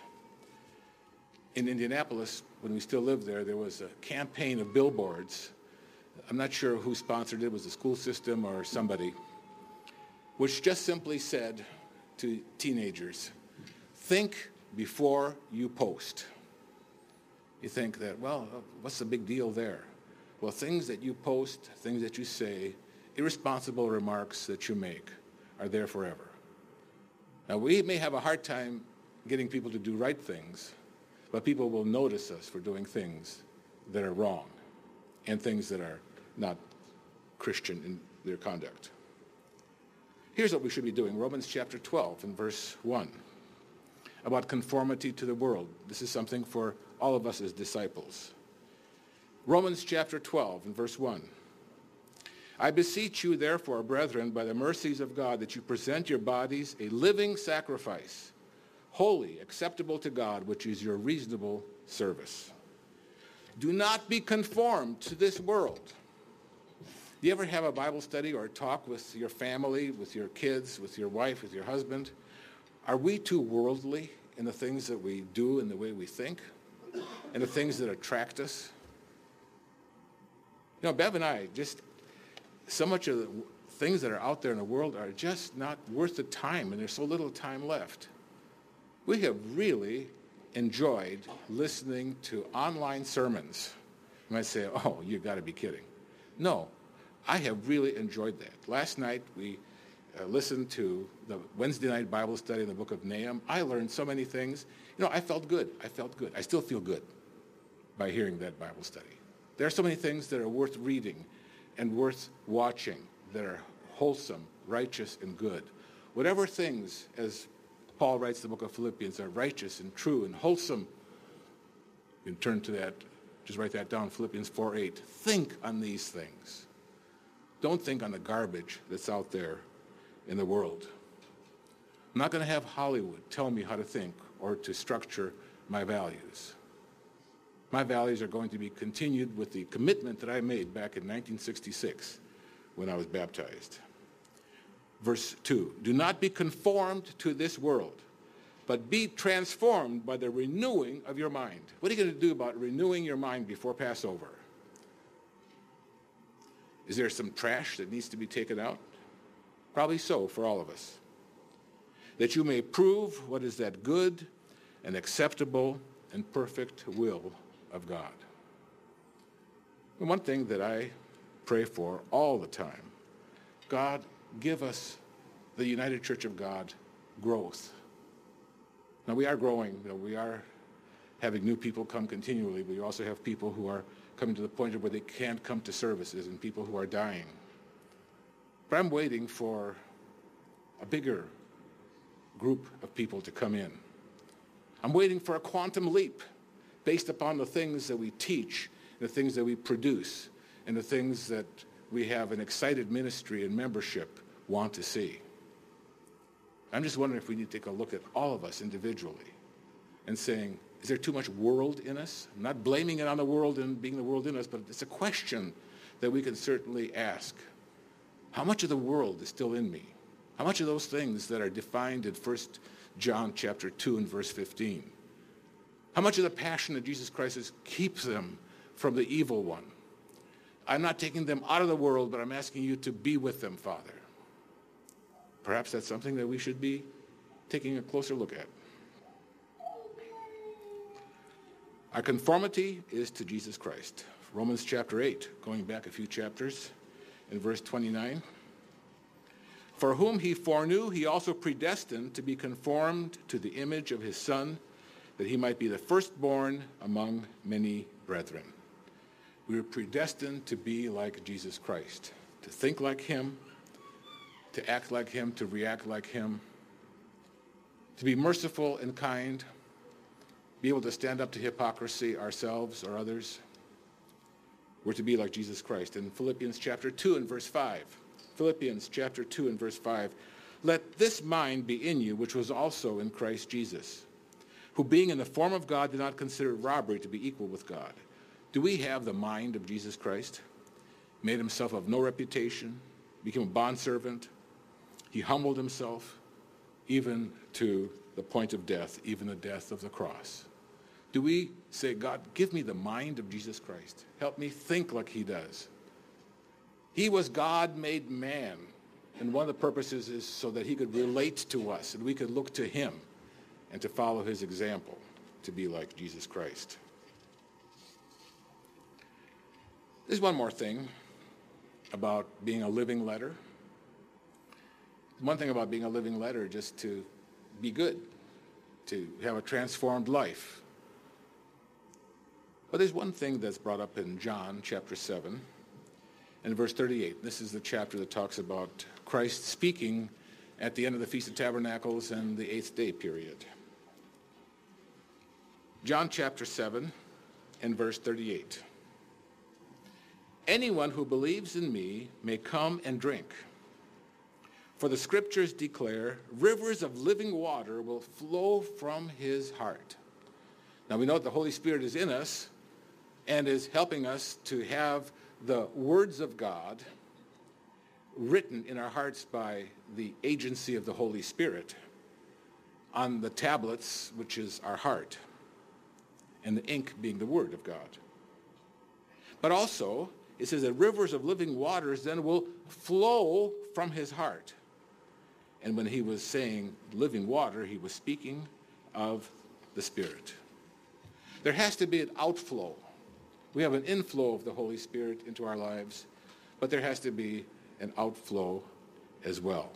In Indianapolis, when we still lived there, there was a campaign of billboards. I'm not sure who sponsored it. It was the school system or somebody, which just simply said to teenagers, think before you post. You think that, well, what's the big deal there? Well, things that you post, things that you say, irresponsible remarks that you make are there forever. Now, we may have a hard time getting people to do right things, but people will notice us for doing things that are wrong and things that are not Christian in their conduct. Here's what we should be doing. Romans chapter 12 and verse 1, about conformity to the world. This is something for all of us as disciples. Romans chapter 12 and verse 1. I beseech you, therefore, brethren, by the mercies of God, that you present your bodies a living sacrifice, holy, acceptable to God, which is your reasonable service. Do not be conformed to this world. Do you ever have a Bible study or a talk with your family, with your kids, with your wife, with your husband? Are we too worldly in the things that we do and the way we think and the things that attract us? Bev and I, just so much of the things that are out there in the world are just not worth the time, and there's so little time left. We have really enjoyed listening to online sermons. You might say, oh, you've got to be kidding. No, I have really enjoyed that. Last night we listened to the Wednesday night Bible study in the book of Nahum. I learned so many things. I felt good. I still feel good by hearing that Bible study. There are so many things that are worth reading and worth watching that are wholesome, righteous, and good. Whatever things, as Paul writes in the book of Philippians, are righteous and true and wholesome, you can turn to that, just write that down, Philippians 4:8. Think on these things. Don't think on the garbage that's out there in the world. I'm not going to have Hollywood tell me how to think or to structure my values. My values are going to be continued with the commitment that I made back in 1966 when I was baptized. Verse 2, do not be conformed to this world, but be transformed by the renewing of your mind. What are you going to do about renewing your mind before Passover? Is there some trash that needs to be taken out? Probably so for all of us. That you may prove what is that good and acceptable and perfect will of God. And one thing that I pray for all the time, God, give us, the United Church of God, growth. Now we are growing. We are having new people come continually, but we also have people who are coming to the point where they can't come to services and people who are dying. But I'm waiting for a bigger group of people to come in. I'm waiting for a quantum leap based upon the things that we teach, the things that we produce, and the things that we have an excited ministry and membership want to see. I'm just wondering if we need to take a look at all of us individually and saying, is there too much world in us? I'm not blaming it on the world and being the world in us, but it's a question that we can certainly ask. How much of the world is still in me? How much of those things that are defined in 1 John chapter 2 and verse 15? How much of the passion of Jesus Christ keeps them from the evil one? I'm not taking them out of the world, but I'm asking you to be with them, Father. Perhaps that's something that we should be taking a closer look at. Our conformity is to Jesus Christ. Romans chapter 8, going back a few chapters, in verse 29. For whom he foreknew, he also predestined to be conformed to the image of his Son, that he might be the firstborn among many brethren. We were predestined to be like Jesus Christ, to think like him, to act like him, to react like him, to be merciful and kind, be able to stand up to hypocrisy ourselves or others. We're to be like Jesus Christ. In Philippians chapter 2 and verse 5, Philippians chapter 2 and verse 5, let this mind be in you, which was also in Christ Jesus, who being in the form of God did not consider robbery to be equal with God. Do we have the mind of Jesus Christ? Made himself of no reputation, became a bondservant. He humbled himself even to the point of death, even the death of the cross. Do we say, God, give me the mind of Jesus Christ. Help me think like he does. He was God made man. And one of the purposes is so that he could relate to us and we could look to him and to follow his example, to be like Jesus Christ. There's one more thing about being a living letter. One thing about being a living letter, just to be good, to have a transformed life. But there's one thing that's brought up in John chapter 7 and verse 38. This is the chapter that talks about Christ speaking at the end of the Feast of Tabernacles and the 8th day period. John chapter 7 and verse 38. Anyone who believes in me may come and drink. For the scriptures declare, rivers of living water will flow from his heart. Now we know that the Holy Spirit is in us and is helping us to have the words of God written in our hearts by the agency of the Holy Spirit on the tablets, which is our heart, and the ink being the word of God. But also, it says that rivers of living waters then will flow from his heart. And when he was saying living water, he was speaking of the Spirit. There has to be an outflow. We have an inflow of the Holy Spirit into our lives, but there has to be an outflow as well.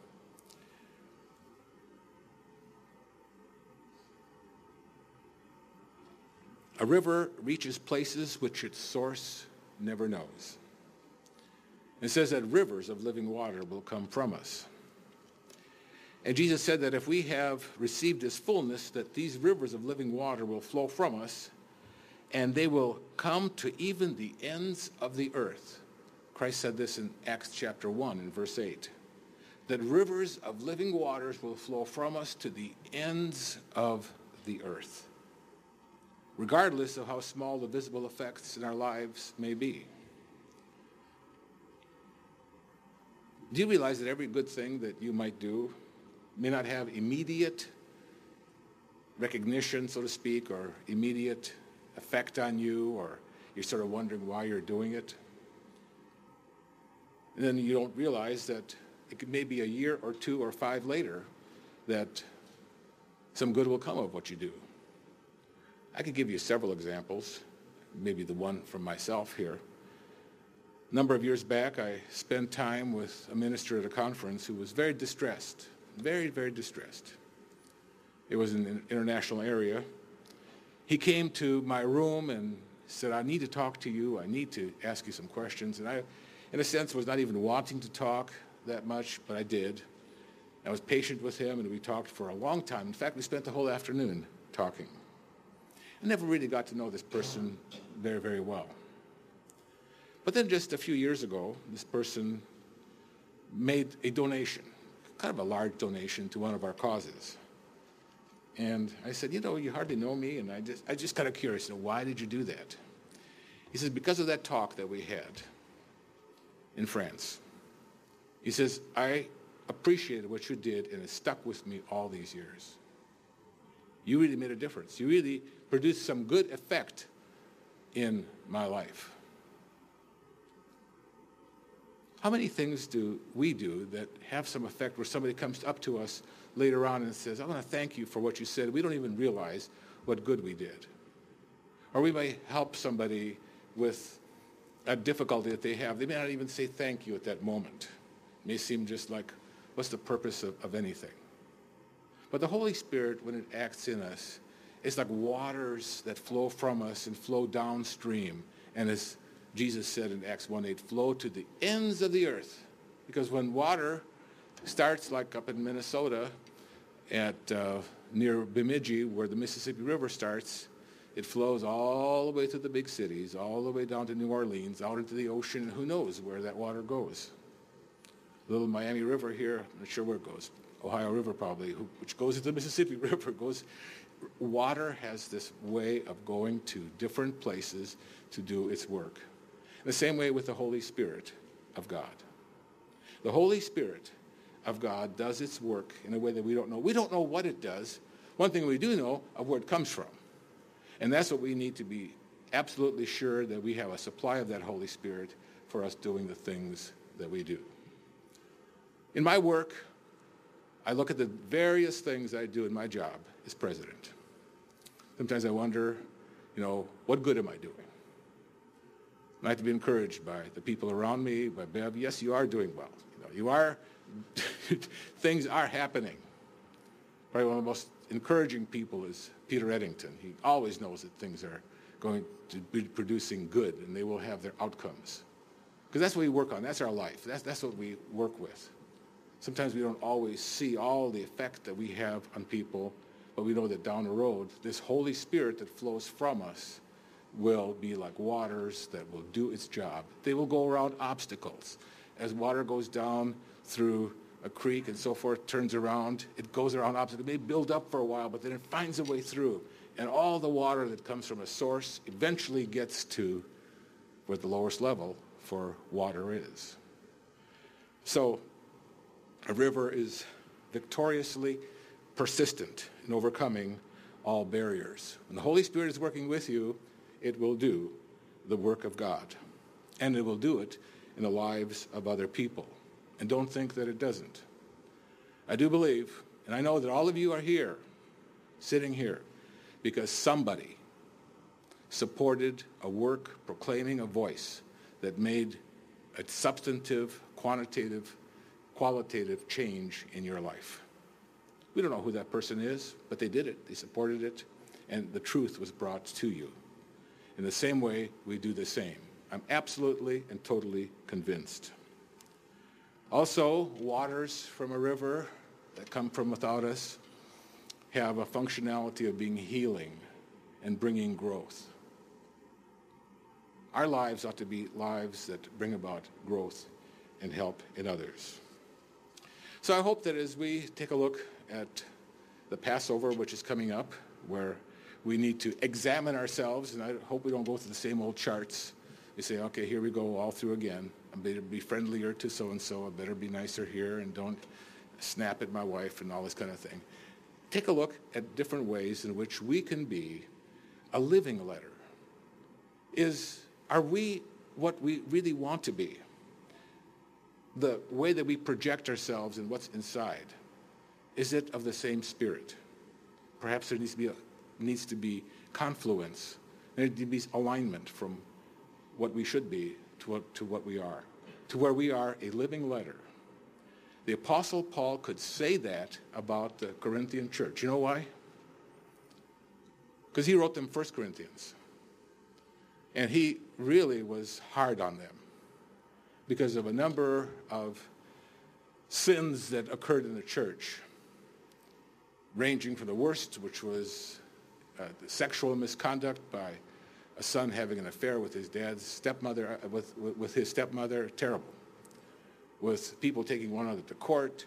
A river reaches places which its source never knows. It says that rivers of living water will come from us. And Jesus said that if we have received his fullness, that these rivers of living water will flow from us, and they will come to even the ends of the earth. Christ said this in Acts chapter 1 and verse 8, that rivers of living waters will flow from us to the ends of the earth, regardless of how small the visible effects in our lives may be. Do you realize that every good thing that you might do may not have immediate recognition, so to speak, or immediate effect on you, or you're sort of wondering why you're doing it? And then you don't realize that it could maybe a year or 2 or 5 later that some good will come of what you do. I could give you several examples, maybe the one from myself here. A number of years back, I spent time with a minister at a conference who was very distressed, very, very distressed. It was in an international area. He came to my room and said, I need to talk to you. I need to ask you some questions. And I, in a sense, was not even wanting to talk that much, but I did. I was patient with him, and we talked for a long time. In fact, we spent the whole afternoon talking. I never really got to know this person very, very well. But then just a few years ago, this person made a donation, kind of a large donation to one of our causes. And I said, you hardly know me, and I just kind of curious, why did you do that? He says, because of that talk that we had in France. He says, I appreciated what you did, and it stuck with me all these years. You really made a difference. You really produced some good effect in my life. How many things do we do that have some effect where somebody comes up to us later on and says, I want to thank you for what you said. We don't even realize what good we did. Or we may help somebody with a difficulty that they have. They may not even say thank you at that moment. It may seem just like, what's the purpose of anything? But the Holy Spirit, when it acts in us, it's like waters that flow from us and flow downstream. And as Jesus said in Acts 1:8, flow to the ends of the earth. Because when water starts, like up in Minnesota at near Bemidji, where the Mississippi River starts, it flows all the way to the big cities, all the way down to New Orleans, out into the ocean. Who knows where that water goes? Little Miami River here, I'm not sure where it goes. Ohio River probably, which goes into the Mississippi River. Water has this way of going to different places to do its work. In the same way with the Holy Spirit of God. The Holy Spirit of God does its work in a way that we don't know. We don't know what it does. One thing we do know of where it comes from. And that's what we need to be absolutely sure, that we have a supply of that Holy Spirit for us doing the things that we do. In my work, I look at the various things I do in my job as president. Sometimes I wonder, what good am I doing? And I have to be encouraged by the people around me, by Bev. Yes, you are doing well. You are, things are happening. Probably one of the most encouraging people is Peter Eddington. He always knows that things are going to be producing good, and they will have their outcomes. Because that's what we work on. That's our life. That's what we work with. Sometimes we don't always see all the effect that we have on people, but we know that down the road, this Holy Spirit that flows from us will be like waters that will do its job. They will go around obstacles. As water goes down through a creek and so forth, turns around, it goes around obstacles. It may build up for a while, but then it finds a way through. And all the water that comes from a source eventually gets to where the lowest level for water is. So a river is victoriously persistent in overcoming all barriers. When the Holy Spirit is working with you, it will do the work of God. And it will do it in the lives of other people. And don't think that it doesn't. I do believe, and I know that all of you are here, sitting here, because somebody supported a work proclaiming a voice that made a substantive, qualitative change in your life. We don't know who that person is, but they did it. They supported it, and the truth was brought to you. In the same way, we do the same. I'm absolutely and totally convinced. Also, waters from a river that come from without us have a functionality of being healing and bringing growth. Our lives ought to be lives that bring about growth and help in others. So I hope that as we take a look at the Passover, which is coming up, where we need to examine ourselves, and I hope we don't go through the same old charts. We say, okay, here we go all through again. I better be friendlier to so-and-so. I better be nicer here, and don't snap at my wife and all this kind of thing. Take a look at different ways in which we can be a living letter. Are we what we really want to be? The way that we project ourselves and what's inside, is it of the same spirit? Perhaps there needs to be confluence. There needs to be alignment from what we should be to what we are, to where we are a living letter. The Apostle Paul could say that about the Corinthian church. You know why? Because he wrote them 1 Corinthians. And he really was hard on them because of a number of sins that occurred in the church, ranging from the worst, which was the sexual misconduct by a son having an affair with his dad's stepmother, with his stepmother, terrible. With people taking one another to court,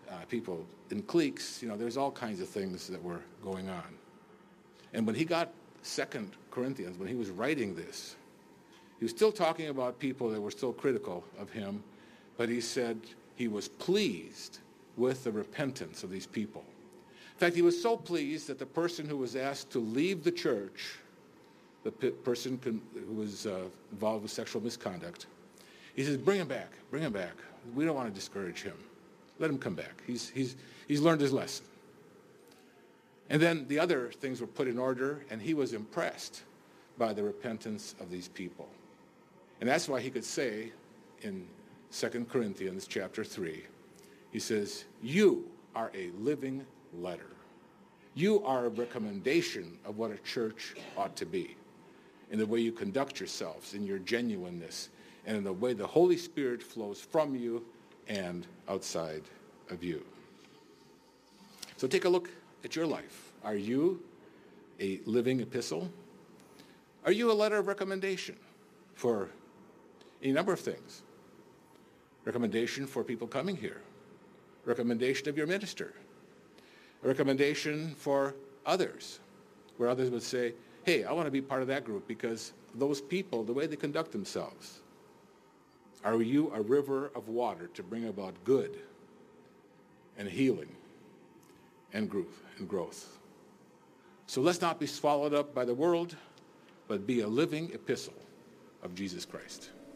people in cliques. There's all kinds of things that were going on. And when he got 2 Corinthians, when he was writing this, he was still talking about people that were still critical of him, but he said he was pleased with the repentance of these people. In fact, he was so pleased that the person who was asked to leave the church, the person who was involved with sexual misconduct, he says, bring him back. We don't want to discourage him. Let him come back. He's learned his lesson. And then the other things were put in order, and he was impressed by the repentance of these people. And that's why he could say in 2 Corinthians chapter 3, he says, you are a living letter. You are a recommendation of what a church ought to be, in the way you conduct yourselves, in your genuineness, and in the way the Holy Spirit flows from you and outside of you. So take a look at your life. Are you a living epistle? Are you a letter of recommendation for a number of things? Recommendation for people coming here. Recommendation of your minister. A recommendation for others, where others would say, hey, I want to be part of that group because those people, the way they conduct themselves. Are you a river of water to bring about good and healing and growth? So let's not be swallowed up by the world, but be a living epistle of Jesus Christ.